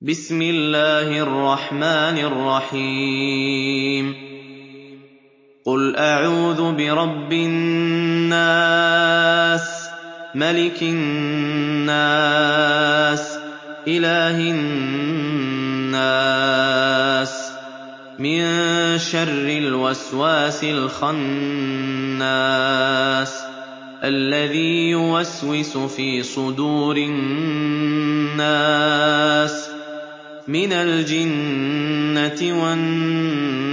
بسم الله الرحمن الرحيم قل أعوذ برب الناس ملك الناس إله الناس من شر الوسواس الخناس الذي يوسوس في صدور الناس من الجنة والناس